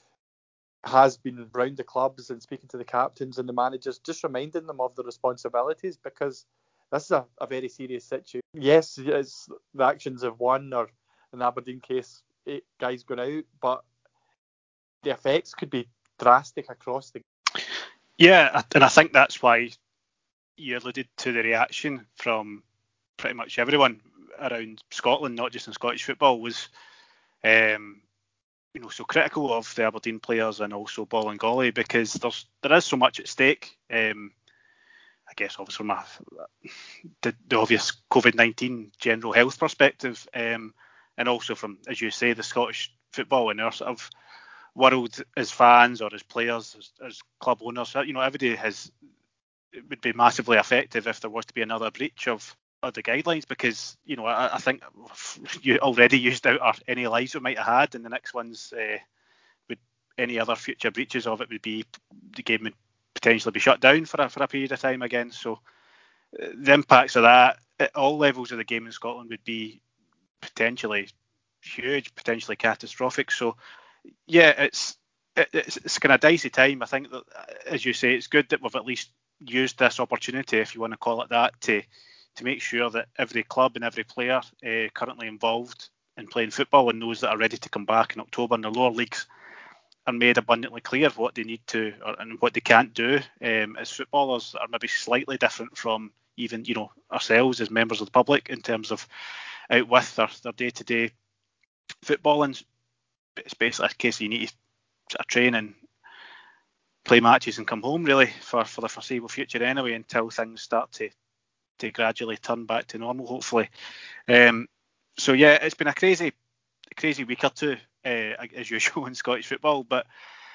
has been round the clubs and speaking to the captains and the managers, just reminding them of the responsibilities, because this is a very serious situation. Yes, it's the actions of one, or in the Aberdeen case, 8 guys going out, but the effects could be drastic across the... Yeah, and I think that's why you alluded to the reaction from pretty much everyone around Scotland, not just in Scottish football, was so critical of the Aberdeen players and also Bolingoli, because there is so much at stake. I guess obviously from the obvious COVID-19 general health perspective, and also from, as you say, the Scottish football and our sort of world as fans or as players, as club owners. Everybody it would be massively effective if there was to be another breach of the guidelines, because I think you already used out any lives we might have had, and the next ones would, any other future breaches of it would be, the game would potentially be shut down for a period of time again. So the impacts of that at all levels of the game in Scotland would be potentially huge, potentially catastrophic. So yeah, it's kind of dicey time. I think that, as you say, it's good that we've at least used this opportunity, if you want to call it that, to make sure that every club and every player currently involved in playing football, and those that are ready to come back in October in the lower leagues, are made abundantly clear what they need to and what they can't do as footballers, are maybe slightly different from even ourselves as members of the public in terms of out with their day-to-day footballing. It's basically a case you need to sort of train and play matches and come home, really, for the foreseeable future anyway, until things start to gradually turn back to normal, hopefully. So yeah, it's been a crazy week or two, as usual in Scottish football, but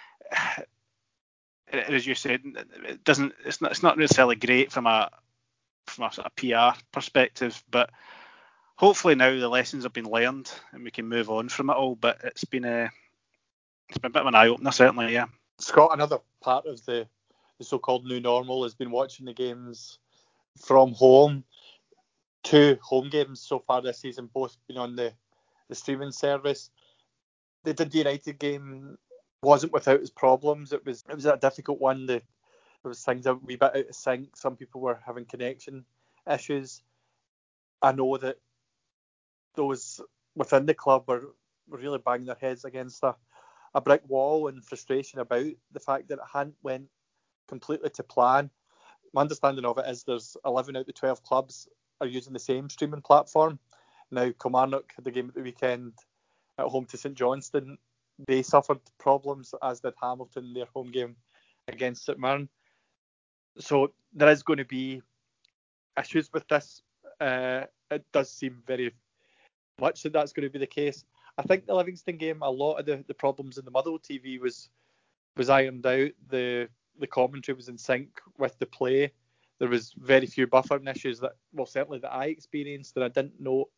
as you said, it's not necessarily great from a sort of PR perspective, but hopefully now the lessons have been learned and we can move on from it all. But it's been a bit of an eye opener, certainly. Yeah, Scott, another part of the so-called new normal has been watching the games from home. 2 home games so far this season, both been on the streaming service. The Dundee United game wasn't without its problems. It was a difficult one. There was things a wee bit out of sync. Some people were having connection issues. I know that those within the club were really banging their heads against a brick wall in frustration about the fact that it hadn't went completely to plan. My understanding of it is there's 11 out of 12 clubs are using the same streaming platform. Now, Kilmarnock had the game at the weekend at home to St Johnstone. They suffered problems, as did Hamilton, their home game against St Mirren. So there is going to be issues with this. It does seem very much that that's going to be the case. I think the Livingston game, a lot of the problems in the Motherwell TV was ironed out. The commentary was in sync with the play. There was very few buffering issues that, well, certainly that I experienced, and I didn't know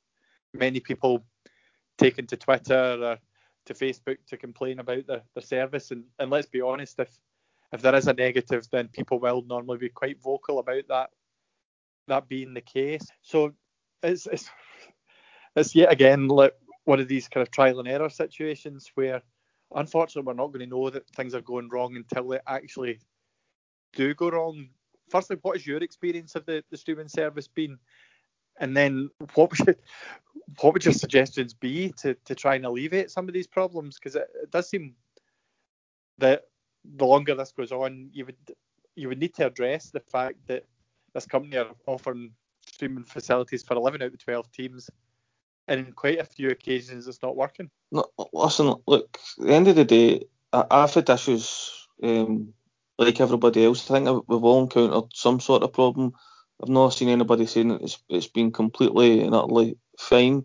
many people taking to Twitter or to Facebook to complain about their service. And let's be honest, if there is a negative, then people will normally be quite vocal about that being the case. So it's yet again like one of these kind of trial and error situations where, unfortunately, we're not going to know that things are going wrong until they actually do go wrong. Firstly, what has your experience of the streaming service been? And then what would your suggestions be to try and alleviate some of these problems? Because it does seem that the longer this goes on, you would need to address the fact that this company are offering streaming facilities for 11 out of 12 teams, and in quite a few occasions it's not working. No, listen, look, at the end of the day, I've had issues like everybody else. I think we've all encountered some sort of problem. I've not seen anybody saying that it's been completely and utterly fine.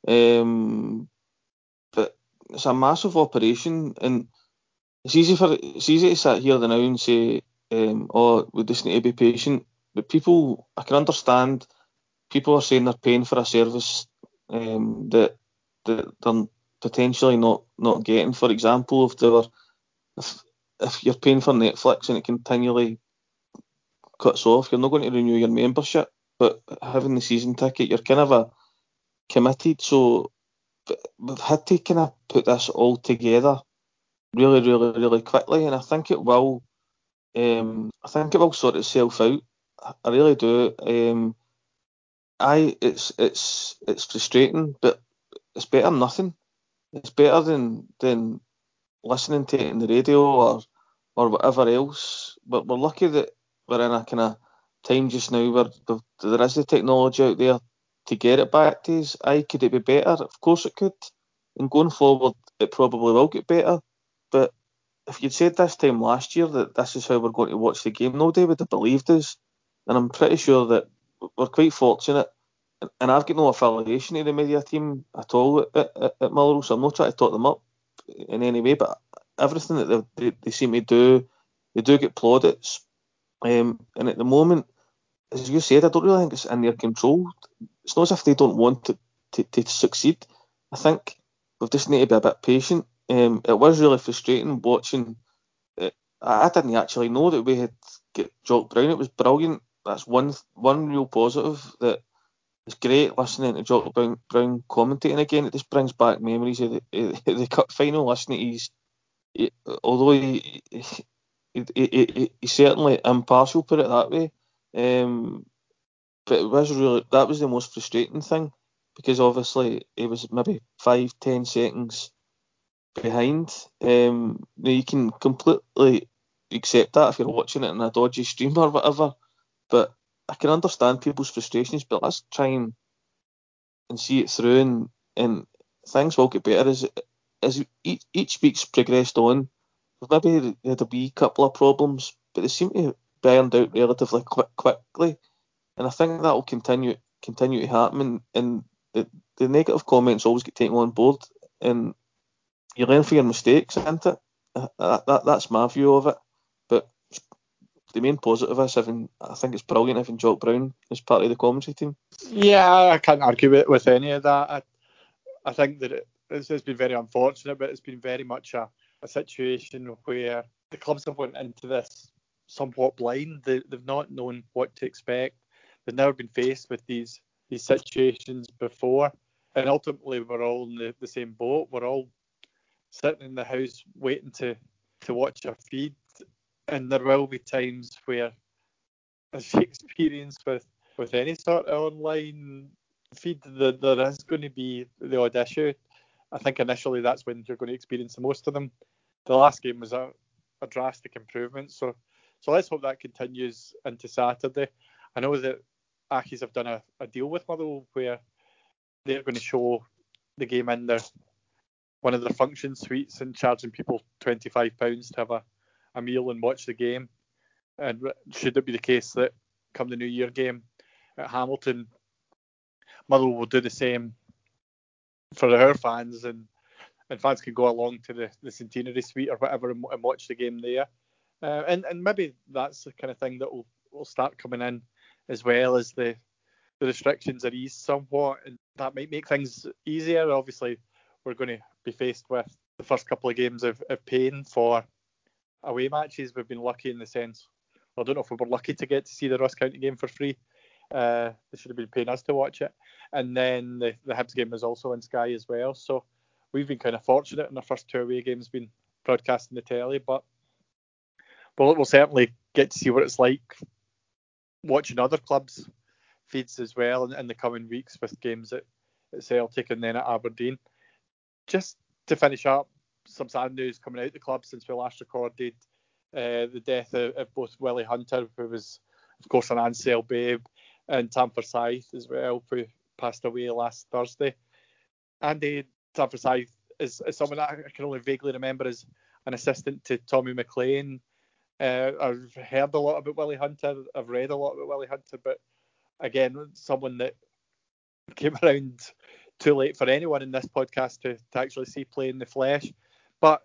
But it's a massive operation, and it's easy to sit here now and say, we just need to be patient. But people, I can understand, people are saying they're paying for a service that they're potentially not getting. For example, if you're paying for Netflix and it continually cuts off, you're not going to renew your membership. But having the season ticket, you're kind of committed. So we've had to kind of put this all together really, really, really quickly, and I think it will. Sort itself out. I really do. It's frustrating, but it's better than nothing. It's better than listening to it on the radio or whatever else. But we're lucky that we're in a kind of time just now where there is the technology out there to get it back to us. Could it be better? Of course it could. And going forward, it probably will get better. But if you'd said this time last year that this is how we're going to watch the game, nobody would have believed us. And I'm pretty sure that we're quite fortunate. And I've got no affiliation to the media team at all at Motherwell, so I'm not trying to talk them up in any way. But everything that they seem to do, they do get plaudits. And at the moment, as you said, I don't really think it's in their control. It's not as if they don't want to succeed. I think we just need to be a bit patient. It was really frustrating watching it. I didn't actually know that we had got Jock Brown. It was brilliant. That's one real positive. That it's great listening to Jock Brown commentating again. It just brings back memories of the cup final. Listening to although he's certainly impartial, put it that way. But that was the most frustrating thing, because obviously it was maybe 5-10 seconds behind. You can completely accept that if you're watching it in a dodgy stream or whatever, but I can understand people's frustrations. But let's try and see it through, and things will get better as each week's progressed on. Maybe they had a wee couple of problems, but they seem to have burned out relatively quickly, and I think that will continue to happen. And the negative comments always get taken on board, and you learn from your mistakes, isn't it? That's my view of it. But the main positive is I think it's brilliant having Jock Brown as part of the commentary team. Yeah, I can't argue with any of that. I think that it's been very unfortunate, but it's been very much a situation where the clubs have went into this somewhat blind. They've not known what to expect. They've never been faced with these situations before, and ultimately we're all in the same boat. We're all sitting in the house waiting to watch our feed, and there will be times where, as you experience with any sort of online feed, there is going to be the odd issue. I think initially that's when you're going to experience the most of them. The last game was a drastic improvement, so let's hope that continues into Saturday. I know that Accies have done a deal with Motherwell where they're going to show the game in one of their function suites and charging people £25 to have a meal and watch the game. And should it be the case that come the New Year game at Hamilton, Motherwell will do the same for our fans, and fans can go along to the Centenary Suite or whatever and watch the game there. And maybe that's the kind of thing that will start coming in, as well as the the restrictions are eased somewhat, and that might make things easier. Obviously, we're going to be faced with the first couple of games of paying for away matches. We've been lucky in the sense, I don't know if we were lucky to get to see the Ross County game for free. They should have been paying us to watch it. And then the Hibs game was also on Sky as well. So we've been kind of fortunate in our first two away games being broadcast on the telly. But we'll certainly get to see what it's like watching other clubs' feeds as well in the coming weeks with games at Celtic and then at Aberdeen. Just to finish up, some sad news coming out of the club since we last recorded. The death of both Willie Hunter, who was, of course, an Ansell babe, and Tam Forsyth as well, who passed away last Thursday. Andy, Tam Forsyth is someone that I can only vaguely remember as an assistant to Tommy McLean. I've heard a lot about Willie Hunter. I've read a lot about Willie Hunter, but again, someone that came around too late for anyone in this podcast to actually see play in the flesh. But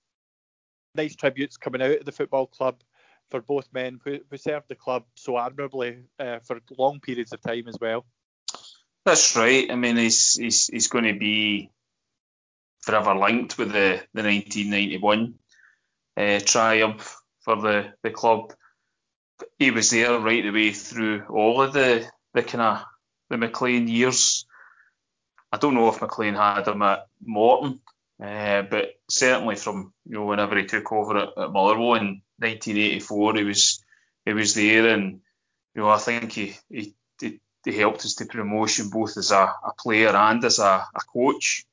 nice tributes coming out of the football club for both men who served the club so admirably for long periods of time as well. That's right. I mean, he's going to be forever linked with the 1991 triumph for the club. He was there right the way through all of the kind of the McLean years. I don't know if McLean had him at Morton, but certainly from whenever he took over at Motherwell in 1984, he was there, and I think he helped us to promotion both as a player and as a coach,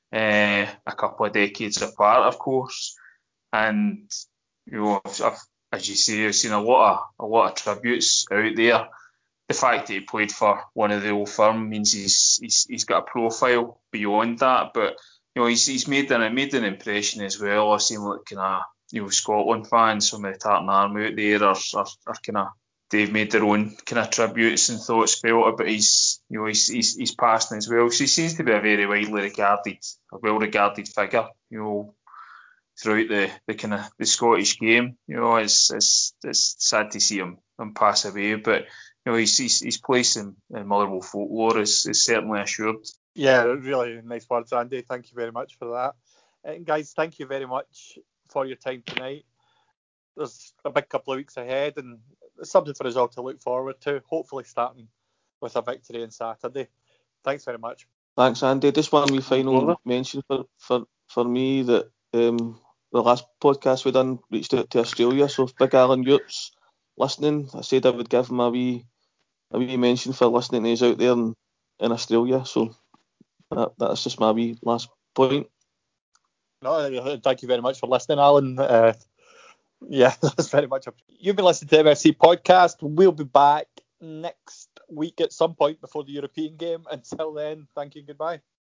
a couple of decades apart, of course. And I've, as you say, I've seen a lot of tributes out there. The fact that he played for one of the old firm means he's got a profile beyond that, but he's made an impression as well. I've seen like kind of Scotland fans, some of the Tartan Army out there are kind of, they've made their own kind of tributes and thoughts about it, but he's passing as well. So he seems to be a very well regarded figure, throughout the kind of the Scottish game. It's sad to see him pass away, but his place in Motherwell folklore is certainly assured. Yeah, really nice words, Andy. Thank you very much for that. And guys, thank you very much for your time tonight. There's a big couple of weeks ahead, and there's something for us all to look forward to, hopefully starting with a victory on Saturday. Thanks very much. Thanks, Andy. Just one wee final mention for me that the last podcast we done reached out to Australia, so if Big Alan Yute's listening, I said I would give him a wee mention for listening to us out there in Australia. So that's just my wee last point. No, thank you very much for listening, Alan. That's very much. You've been listening to the MFC podcast. We'll be back next week at some point before the European game. Until then, thank you and goodbye.